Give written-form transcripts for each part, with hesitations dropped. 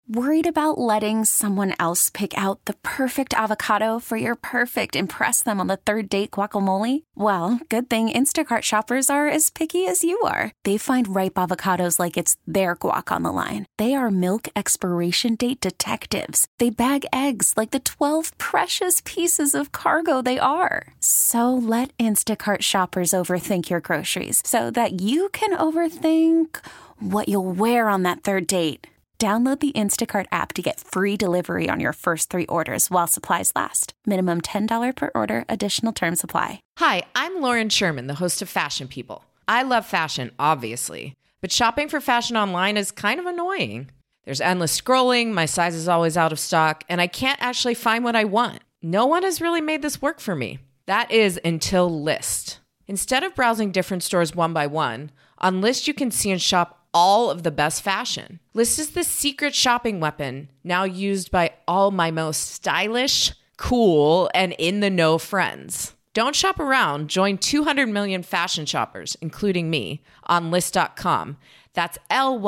Worried about letting someone else pick out the perfect avocado for your perfect impress them on the third date guacamole? Well, good thing Instacart shoppers are as picky as you are. They find ripe avocados like it's their guac on the line. They are milk expiration date detectives. They bag eggs like the 12 precious pieces of cargo they are. So let Instacart shoppers overthink your groceries so that you can overthink what you'll wear on that third date. Download the Instacart app to get free delivery on your first 3 orders while supplies last. Minimum $10 per order. Additional terms apply. Hi, I'm Lauren Sherman, the host of Fashion People. I love fashion, obviously, but shopping for fashion online is kind of annoying. There's endless scrolling, my size is always out of stock, and I can't actually find what I want. No one has really made this work for me. That is until Lyst. Instead of browsing different stores one by one, on Lyst you can see and shop all of the best fashion. Lyst is the secret shopping weapon now used by all my most stylish, cool, and in-the-know friends. Don't shop around. Join 200 million fashion shoppers, including me, on Lyst.com. That's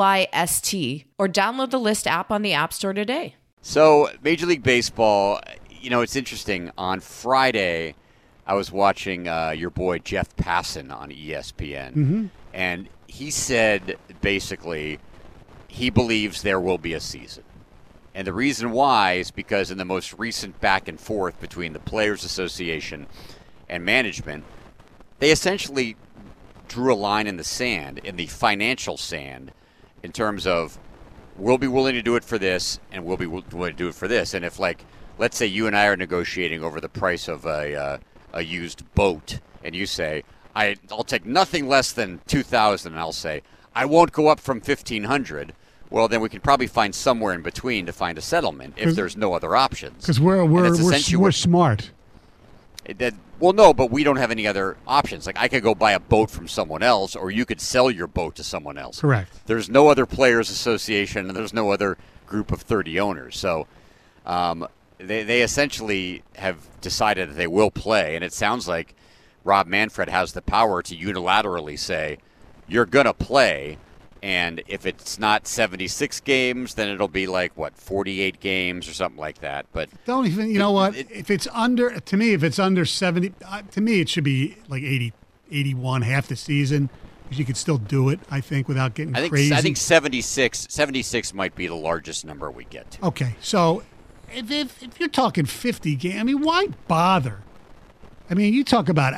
Lyst, or download the Lyst app on the App Store today. So, Major League Baseball, it's interesting. On Friday, I was watching your boy Jeff Passan on ESPN, and he said basically he believes there will be a season. And the reason why is because in the most recent back and forth between the Players Association and management, they essentially drew a line in the sand, in the financial sand, in terms of we'll be willing to do it for this and we'll be willing to do it for this. And if, let's say you and I are negotiating over the price of a used boat, and you say, I'll take nothing less than $2,000, and I'll say, I won't go up from $1,500. Well, then we can probably find somewhere in between to find a settlement if there's no other options. Because we're smart. Well, no, but we don't have any other options. Like, I could go buy a boat from someone else, or you could sell your boat to someone else. Correct. There's no other Players Association, and there's no other group of 30 owners. So they essentially have decided that they will play, and it sounds like Rob Manfred has the power to unilaterally say, you're going to play, and if it's not 76 games, then it'll be 48 games or something like that. But don't even, if it's under 70, to me it should be 80, 81, half the season, because you could still do it, I think, without getting crazy. I think 76 might be the largest number we get to. Okay, so if you're talking 50 games, why bother? You talk about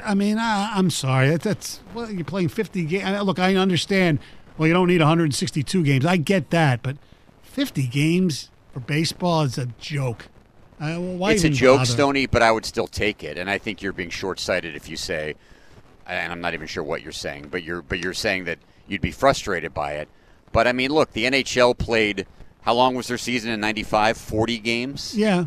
I'm sorry. That's you're playing 50 games. Look, I understand. Well, you don't need 162 games. I get that, but 50 games for baseball is a joke. Why it's a even joke, bother? Stoney, but I would still take it. And I think you're being short-sighted if you say, and I'm not even sure what you're saying, but you're saying that you'd be frustrated by it. But look, the NHL played. How long was their season in '95? 40 games. Yeah.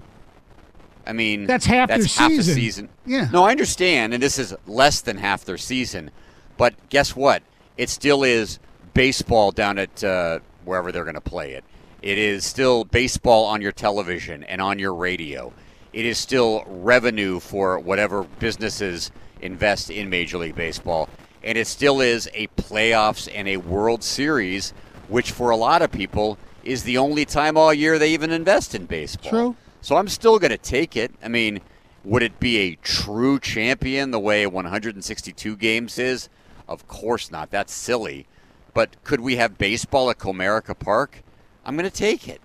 That's half their the season. season. Yeah. No, I understand, and this is less than half their season. But guess what? It still is baseball down at wherever they're going to play it. It is still baseball on your television and on your radio. It is still revenue for whatever businesses invest in Major League Baseball. And it still is a playoffs and a World Series, which for a lot of people is the only time all year they even invest in baseball. True. So I'm still going to take it. Would it be a true champion the way 162 games is? Of course not. That's silly. But could we have baseball at Comerica Park? I'm going to take it.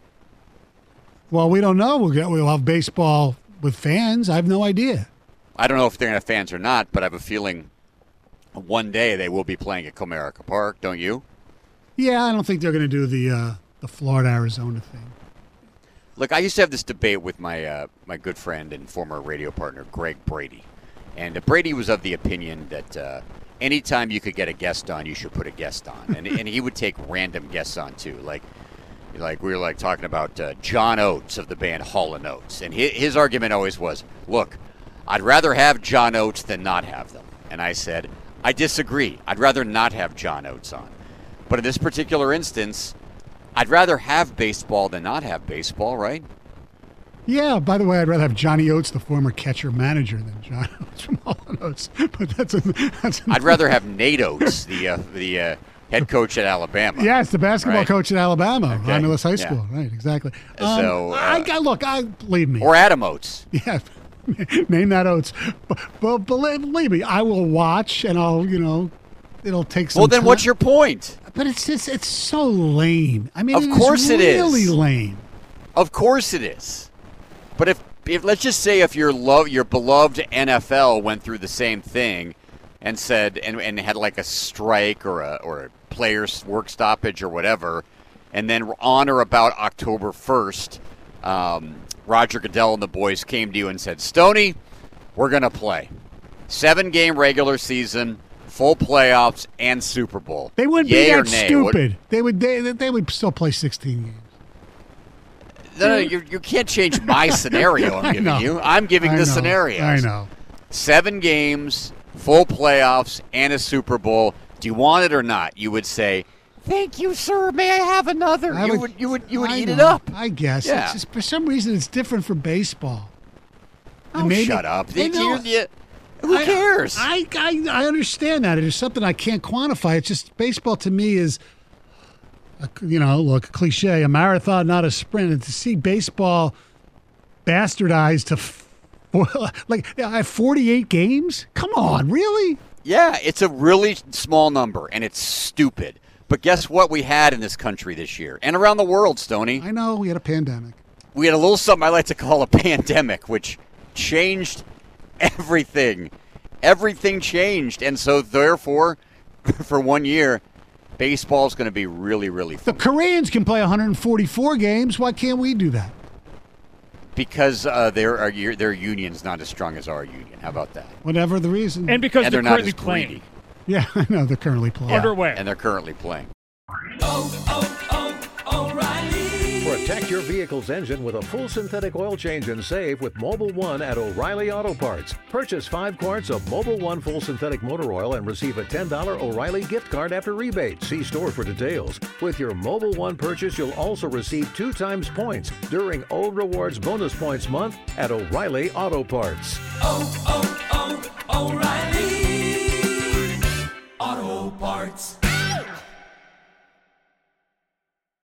Well, we don't know. We'll have baseball with fans. I have no idea. I don't know if they're going to have fans or not, but I have a feeling one day they will be playing at Comerica Park. Don't you? Yeah, I don't think they're going to do the Florida-Arizona thing. Look, I used to have this debate with my good friend and former radio partner, Greg Brady. And Brady was of the opinion that anytime you could get a guest on, you should put a guest on. And he would take random guests on, too. Like we were talking about John Oates of the band Hall & Oates. And his argument always was, look, I'd rather have John Oates than not have them. And I said, I disagree. I'd rather not have John Oates on. But in this particular instance, I'd rather have baseball than not have baseball, right? Yeah, by the way, I'd rather have Johnny Oates, the former catcher-manager, than John Oates from Hall & Oates. But that's I'd rather have Nate Oates, the head coach at Alabama. Yes, the basketball Right. coach at Alabama, Okay. Romulus High Yeah. School. Right, exactly. So, I believe me. Or Adam Oates. Yeah, name that Oates. But believe me, I will watch, and it'll take some. Well, then time. what's your point? But it's so lame. I mean, Of course it is. really lame. Of course it is. But if let's just say if your beloved NFL went through the same thing and said and had like a strike or a player's work stoppage or whatever, and then on or about October 1st, Roger Goodell and the boys came to you and said, Stoney, we're going to play 7-game regular season, full playoffs, and Super Bowl. They wouldn't Yay be or that nay? stupid. They would still play 16 games. No, you can't change my scenario I'm giving you. I'm giving the scenarios. I know. 7 games, full playoffs, and a Super Bowl. Do you want it or not? You would say, "Thank you, sir. May I have another?" You would eat it up. I guess. Yeah. It's just, for some reason, it's different for baseball. Oh, And maybe- shut up. I know. Who cares? I understand that. It is something I can't quantify. It's just baseball to me is, look, cliche, a marathon, not a sprint. And to see baseball bastardized to I have 48 games? Come on, really? Yeah, it's a really small number, and it's stupid. But guess what we had in this country this year and around the world, Stoney? I know we had a pandemic. We had a little something I like to call a pandemic, which changed everything. Everything changed. And so, therefore, for 1 year, baseball's going to be really, really The fun. Koreans can play 144 games. Why can't we do that? Because their union's not as strong as our union. How about that? Whatever the reason. And because And they're they're not currently as playing. greedy. Yeah, I know. They're currently playing. Underway. And they're currently playing. Protect your vehicle's engine with a full synthetic oil change and save with Mobile One at O'Reilly Auto Parts. Purchase 5 quarts of Mobile One full synthetic motor oil and receive a $10 O'Reilly gift card after rebate. See store for details. With your Mobile One purchase, you'll also receive 2 times points during O Rewards Bonus Points Month at O'Reilly Auto Parts.